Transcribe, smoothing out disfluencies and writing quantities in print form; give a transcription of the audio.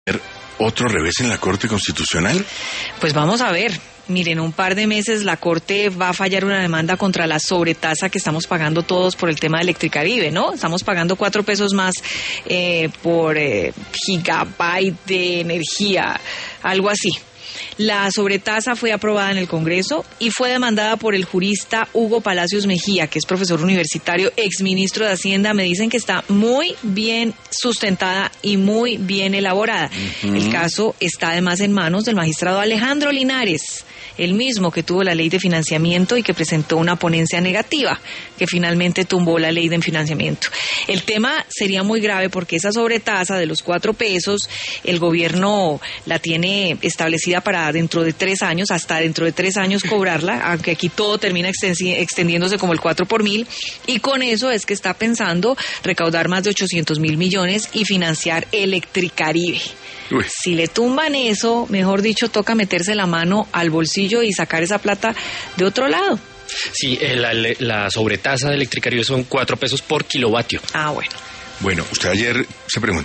¿Otro revés en la Corte Constitucional? Pues vamos a ver. Miren, en un par de meses la Corte va a fallar una demanda contra la sobretasa que estamos pagando todos por el tema de Electricaribe, ¿no? Estamos pagando 4 pesos más por gigabyte de energía, algo así. La sobretasa fue aprobada en el Congreso y fue demandada por el jurista Hugo Palacios Mejía, que es profesor universitario, exministro de Hacienda. Me dicen que está muy bien sustentada y muy bien elaborada. El caso está además en manos del magistrado Alejandro Linares, el mismo que tuvo la ley de financiamiento y que presentó una ponencia negativa, que finalmente tumbó la ley de financiamiento. El tema sería muy grave porque esa sobretasa de los 4 pesos, el gobierno la tiene establecida para dentro de 3 años, hasta dentro de 3 años cobrarla, aunque aquí todo termina extendiéndose como el 4 por mil, y con eso es que está pensando recaudar más de 800.000 millones y financiar Electricaribe. Uy. Si le tumban eso, mejor dicho, toca meterse la mano al bolsillo y sacar esa plata de otro lado. Sí, la sobretasa de Electricaribe son 4 pesos por kilovatio. Ah, bueno. Bueno, usted ayer se preguntaba